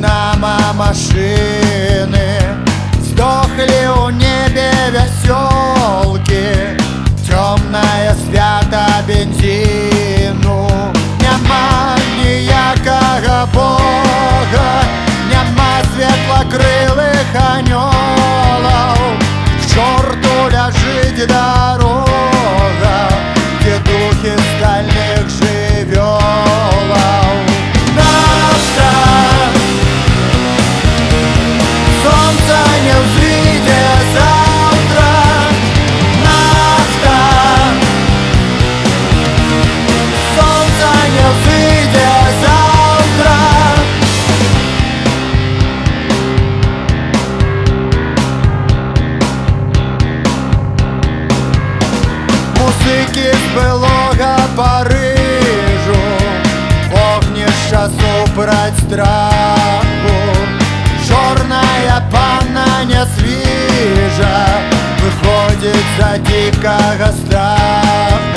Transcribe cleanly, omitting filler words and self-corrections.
Динамо машины, сдохли у небе веселки. Темное свято бензину, нема ніякого Бога, нема светлокрылых анёлов. К черту ляжить дорога, где духи стальных живёлов. Нафта, солнца не увидит завтра. Нафта, солнца не увидит завтра. Музыки з былого Парижу, вогнища супроть страху. Чорная панна не свіжа, виходить за дикого страху.